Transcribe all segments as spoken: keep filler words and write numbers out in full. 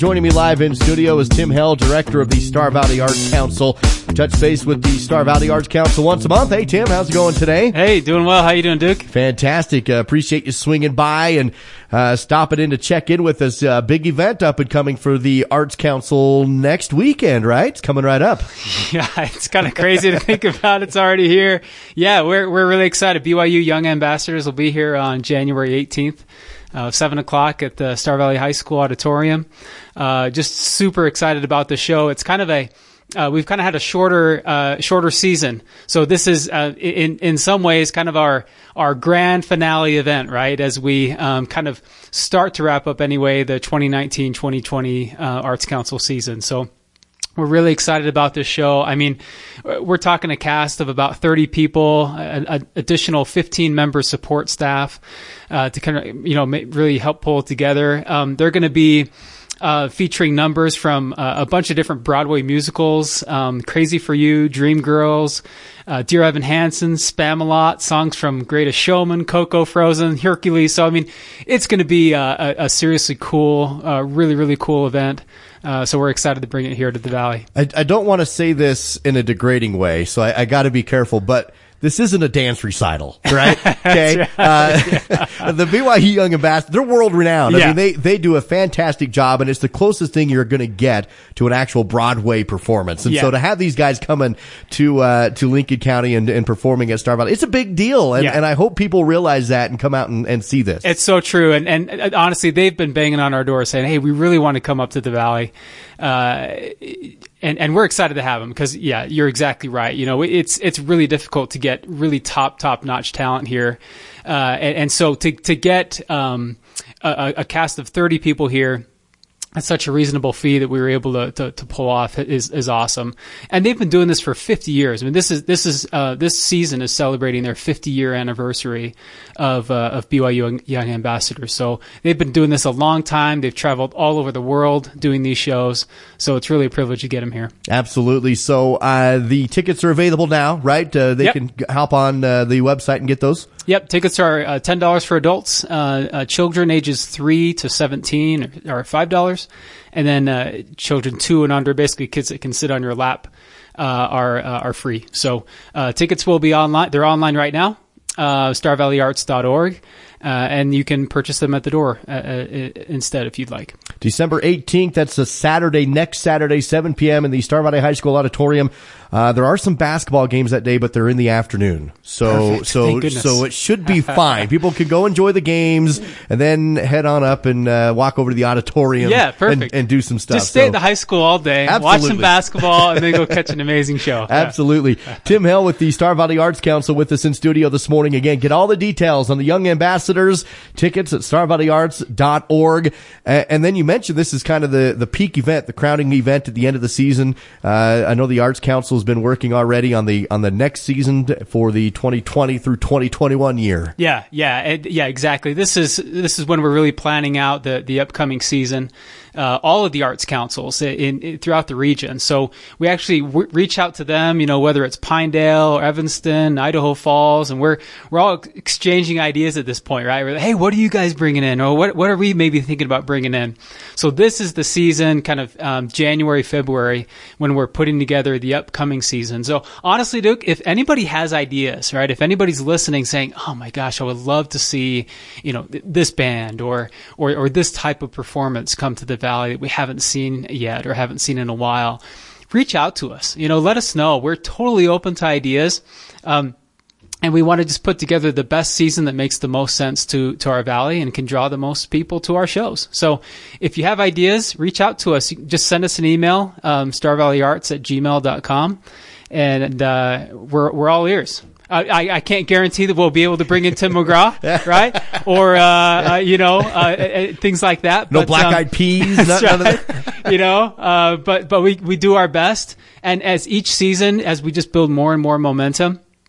Joining me live in studio is Tim Hell, director of the Star Valley Arts Council. Touch base with the Star Valley Arts Council once a month. Hey, Tim, how's it going today? Hey, doing well. How you doing, Duke? Fantastic. Uh, appreciate you swinging by and uh, stopping in to check in with us. Uh, big event up and coming for the Arts Council next weekend, right? It's coming right up. Yeah, it's kind of crazy to think about. It's already here. Yeah, we're we're really excited. B Y U Young Ambassadors will be here on January eighteenth. Uh, seven o'clock at the Star Valley High School auditorium. Uh, just super excited about the show. It's kind of a, uh, we've kind of had a shorter, uh, shorter season. So this is, uh, in, in some ways kind of our, our grand finale event, right? As we, um, kind of start to wrap up anyway, the twenty nineteen twenty twenty, uh, Arts Council season. So, we're really excited about this show. I mean, we're talking a cast of about thirty people, an additional fifteen member support staff, uh, to kind of, you know, really help pull it together. Um, they're going to be, uh, featuring numbers from uh, a bunch of different Broadway musicals, um, Crazy for You, Dreamgirls, uh, Dear Evan Hansen, Spamalot, songs from Greatest Showman, Coco, Frozen, Hercules. So, I mean, it's going to be a, a, a seriously cool, uh, really, really cool event. Uh, so we're excited to bring it here to the Valley. I, I don't want to say this in a degrading way, so I, I got to be careful, but this isn't a dance recital, right? Okay. Right. Uh, yeah. The B Y U Young Ambassadors, they're world renowned. I Yeah. mean, they, they do a fantastic job, and it's the closest thing you're going to get to an actual Broadway performance. And Yeah. so to have these guys coming to, uh, to Lincoln County and, and performing at Star Valley, it's a big deal. And, Yeah. and I hope people realize that and come out and, and see this. It's so true. And, and honestly, they've been banging on our door saying, hey, we really want to come up to the Valley. Uh, and, and we're excited to have them because, yeah, you're exactly right. You know, it's, it's really difficult to get really top, top notch talent here. Uh, and, and so to, to get, um, a, a cast of thirty people here at such a reasonable fee that we were able to, to, to pull off is, is awesome. And they've been doing this for fifty years. I mean, this is, this is, uh, this season is celebrating their fifty year anniversary of, uh, of B Y U Young, Young Ambassadors. So they've been doing this a long time. They've traveled all over the world doing these shows. So it's really a privilege to get them here. Absolutely. So, uh, the tickets are available now, right? Uh, they Yep. can g- hop on, uh, the website and get those? Yep, tickets are uh, ten dollars for adults. Uh, uh, children ages three to seventeen are, are five dollars. And then uh, children two and under, basically kids that can sit on your lap, uh, are uh, are free. So uh, tickets will be online. They're online right now, uh, star valley arts dot org. Uh, and you can purchase them at the door uh, uh, instead if you'd like. December eighteenth, that's a Saturday, next Saturday, seven p.m. in the Star Valley High School auditorium. Uh, there are some basketball games that day, but they're in the afternoon. So, Perfect. so, Thank goodness. so it should be fine. People can go enjoy the games and then head on up and, uh, walk over to the auditorium. Yeah, perfect. And, and do some stuff. Just stay so, at the high school all day, Absolutely. watch some basketball, and then go catch an amazing show. Absolutely. Tim Hell with the Star Valley Arts Council with us in studio this morning. Again, get all the details on the Young Ambassadors, tickets at star valley arts dot org. Uh, and then you mentioned this is kind of the, the peak event, the crowning event at the end of the season. Uh, I know the Arts Council has been working already on the, on the next season for the twenty twenty through twenty twenty-one year. Yeah, yeah, and, yeah, exactly. This is this is when we're really planning out the the upcoming season. Uh, all of the arts councils in, in throughout the region. So we actually w- reach out to them, you know, whether it's Pinedale or Evanston, Idaho Falls, and we're we're all exchanging ideas at this point, right? We're like, hey, what are you guys bringing in, or what what are we maybe thinking about bringing in? So this is the season, kind of um, January, February, when we're putting together the upcoming season. So honestly, Duke, if anybody has ideas, right? If anybody's listening, saying, oh my gosh, I would love to see, you know, th- this band or or or this type of performance come to the Valley that we haven't seen yet or haven't seen in a while, reach out to us. You know, let us know. We're totally open to ideas. Um, and we want to just put together the best season that makes the most sense to, to our Valley and can draw the most people to our shows. So if you have ideas, reach out to us. You can just send us an email, um, star valley arts at gmail dot com. And, uh, we're, we're all ears. I, I can't guarantee that we'll be able to bring in Tim McGraw, right? Or, uh, uh, you know, uh, uh, things like that. No but, black um, eyed peas. That's none, none right. of that. You know, uh, but, but we, we do our best. And as each season, as we just build more and more momentum,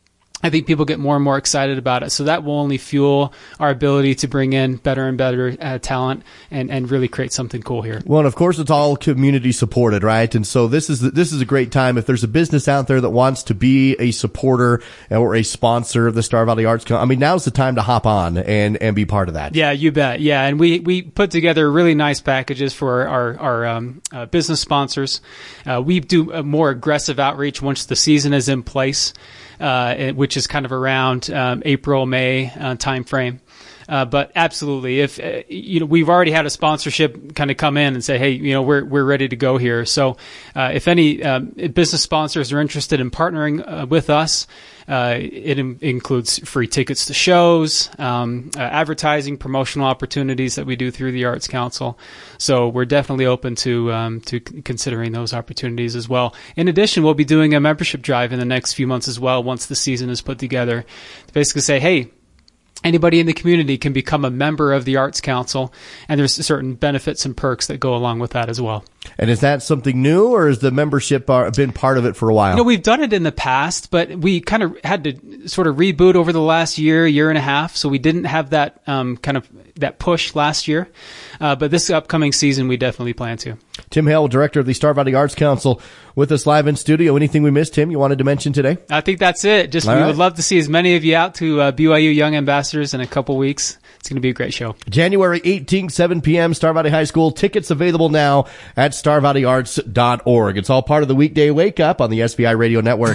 I think people get more and more excited about it. So that will only fuel our ability to bring in better and better uh, talent and, and really create something cool here. Well, and of course, it's all community supported, right? And so this is this is a great time. If there's a business out there that wants to be a supporter or a sponsor of the Star Valley Arts Council, I mean, now's the time to hop on and, and be part of that. Yeah, you bet. Yeah, and we, we put together really nice packages for our, our um, uh, business sponsors. Uh, we do a more aggressive outreach once the season is in place. Uh, which is kind of around um, April, May uh, timeframe. Uh, but absolutely, if uh, you know, we've already had a sponsorship kind of come in and say, hey, you know, we're we're ready to go here. So, uh, if any um, business sponsors are interested in partnering uh, with us, uh, it in- includes free tickets to shows, um, uh, advertising, promotional opportunities that we do through the Arts Council. So we're definitely open to um, to c- considering those opportunities as well. In addition, we'll be doing a membership drive in the next few months as well. Once the season is put together, to basically say, hey, anybody in the community can become a member of the Arts Council, and there's certain benefits and perks that go along with that as well. And is that something new, or has the membership uh, been part of it for a while? You know, we've done it in the past, but we kind of had to sort of reboot over the last year, year and a half, so we didn't have that um, kind of that push last year. Uh, but this upcoming season, we definitely plan to. Tim Hale, Director of the Star Valley Arts Council, with us live in studio. Anything we missed, Tim, you wanted to mention today? I think that's it. Just All we right. would love to see as many of you out to uh, B Y U Young Ambassadors in a couple weeks. It's going to be a great show. January eighteenth, seven p.m., Star Valley High School. Tickets available now at star valley arts dot org. It's all part of the weekday wake up on the S V I Radio Network.